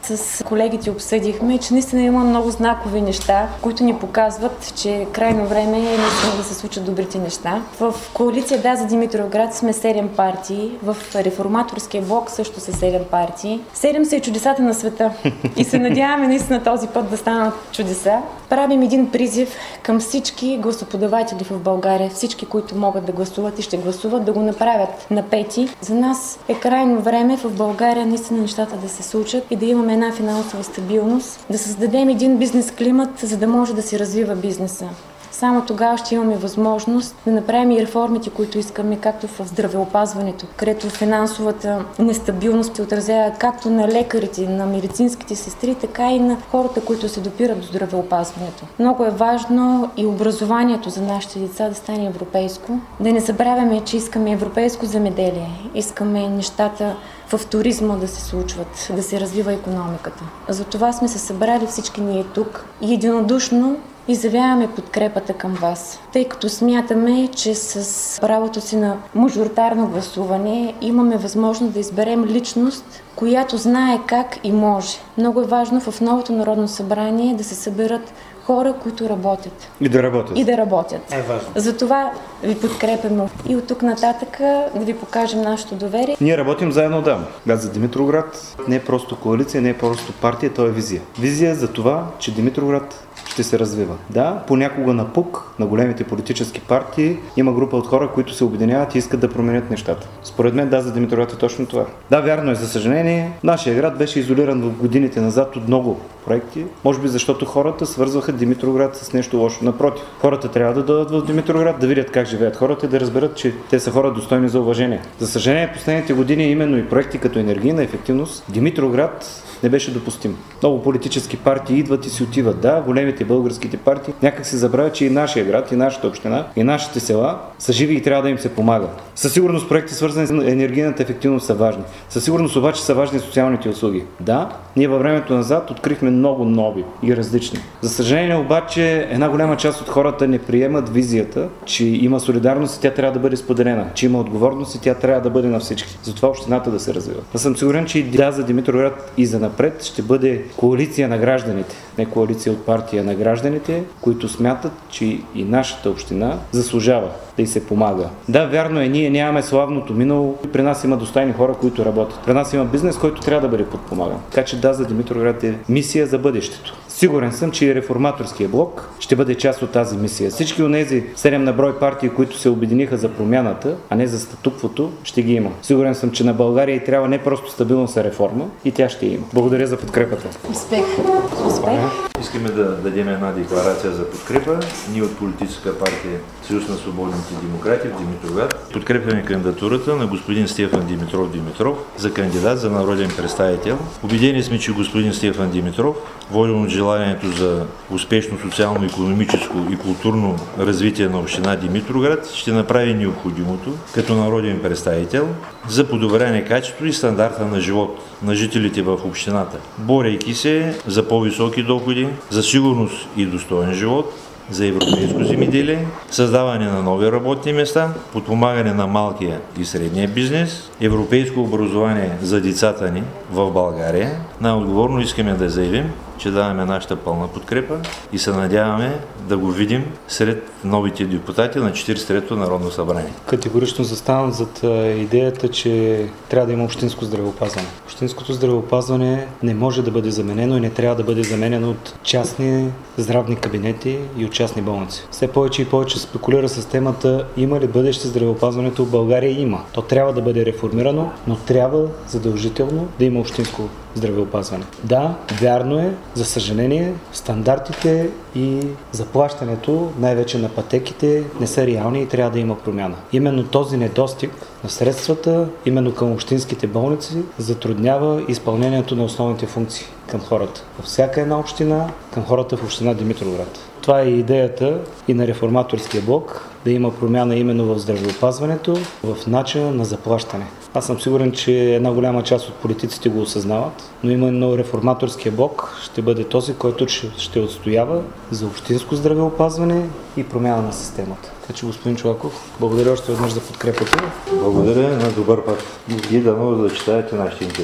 с колегите обсъдихме, че наистина има много знакови неща, които ни показват, че е крайно време наистина да се случат добрите неща. В коалиция Да за Димитровград сме 7 партии, в Реформаторския блок също са 7 партии. 7 са и чудесата на света и се надяваме наистина този път да станат чудеса. Правим един призив към всички гласоподаватели в България, всички, които могат да гласуват и ще гласуват, да го направят на 5. За нас е крайно време в България наистина нещата да се случат и да имаме една финансова стабилност, да създадем един бизнес климат, за да може да се развива бизнеса. Само тогава ще имаме възможност да направим и реформите, които искаме, както в здравеопазването, където финансовата нестабилност се отразява както на лекарите, на медицинските сестри, така и на хората, които се допират до здравеопазването. Много е важно и образованието за нашите деца да стане европейско. Да не забравяме, че искаме европейско земеделие, искаме нещата в туризма да се случват, да се развива икономиката. Затова сме се събрали всички ние тук и единодушно изявяваме подкрепата към вас, тъй като смятаме, че с правото си на мажоритарно гласуване имаме възможност да изберем личност, която знае как и може. Много е важно в новото Народно събрание да се съберат хора, които работят. И да работят. И да работят. Е важно. Затова ви подкрепяме и от тук нататък да ви покажем нашето доверие. Ние работим заедно отдавна. Да, за Димитровград не е просто коалиция, не е просто партия, то е визия. Визия за това, че Димитровград ще се развива. Да, понякога на пук на големите политически партии има група от хора, които се обединяват и искат да променят нещата. Според мен Да за Димитровград е точно това. Да, вярно е, за съжаление, нашия град беше изолиран в годините назад от много проекти, може би защото хората свързваха Димитровград с нещо лошо. Напротив, хората трябва да дойдат в Димитровград, да видят как живеят хората и да разберат, че те са хора достойни за уважение. За съжаление, последните години именно и проекти като енергийна ефективност, Димитровград не беше допустим. Много политически партии идват и си отиват. Да, големите българските партии някак се забравят, че и нашия град, и нашата община, и нашите села са живи и трябва да им се помага. Със сигурност проекти, свързани с енергийната ефективност, са важни. Със сигурност обаче са важни социалните услуги. Да, ние във времето назад открихме много нови и различни. За съжаление обаче една голяма част от хората не приемат визията, че има солидарност и тя трябва да бъде споделена, че има отговорност и тя трябва да бъде на всички. Затова общината да се развива. Аз съм сигурен, че и Да за Димитровград и за напред ще бъде коалиция на гражданите. Не коалиция от партия на гражданите, които смятат, че и нашата община заслужава да й се помага. Да, вярно е, ние нямаме славното минало. При нас има достойни хора, които работят. При нас има бизнес, който трябва да бъде подпомаган. Така че Да за Димитровград е мисия за бъдещето. Сигурен съм, че и Реформаторския блок ще бъде част от тази мисия. Всички онези 7 на брой партии, които се обединиха за промяната, а не за статуквото, ще ги има. Сигурен съм, че на България и трябва не просто стабилност, а реформа и тя ще има. Благодаря за подкрепата. Успех! Успех! Искаме да дадем една декларация за подкрепа. Ние от политическа партия Съюз на свободните демократи в Димитровград подкрепяме кандидатурата на господин Стефан Димитров за кандидат за народен представител. Убедени сме, че господин Стефан Димитров, воден от желанието за успешно социално-икономическо и културно развитие на община Димитровград, ще направи необходимото като народен представител за подобряване качеството и стандарта на живот на жителите в общината, борейки се за по-високи доходи, за сигурност и достоен живот, за европейско земеделие, създаване на нови работни места, подпомагане на малкия и средния бизнес, европейско образование за децата ни в България. Най-отговорно искаме да заявим, че даваме нашата пълна подкрепа и се надяваме да го видим сред новите депутати на 43-то Народно събрание. Категорично заставам зад идеята, че трябва да има общинско здравеопазване. Общинското здравеопазване не може да бъде заменено и не трябва да бъде заменено от частни здравни кабинети и от частни болници. Все повече и повече спекулира с темата има ли бъдеще здравеопазването в България. Има. То трябва да бъде реформирано, но трябва задължително да има общинско здравеопазване. Да, вярно е, за съжаление, стандартите и заплащането, най-вече на пътеките, не са реални и трябва да има промяна. Именно този недостиг на средствата, именно към общинските болници, затруднява изпълнението на основните функции към хората. Във всяка една община, към хората в община Димитровград. Това е идеята и на Реформаторския блок, да има промяна именно в здравеопазването, в начина на заплащане. Аз съм сигурен, че една голяма част от политиците го осъзнават, но именно Реформаторския блок ще бъде този, който ще отстоява за общинско здравеопазване и промяна на системата. Така че, господин Чолаков, благодаря още веднъж за подкрепата. Благодаря, на добър път и дано да читаете нашите интереси.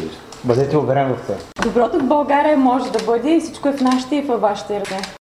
Бъдете уверен в това. Доброто в България може да бъде и всичко е в нашите и във вашите ръце.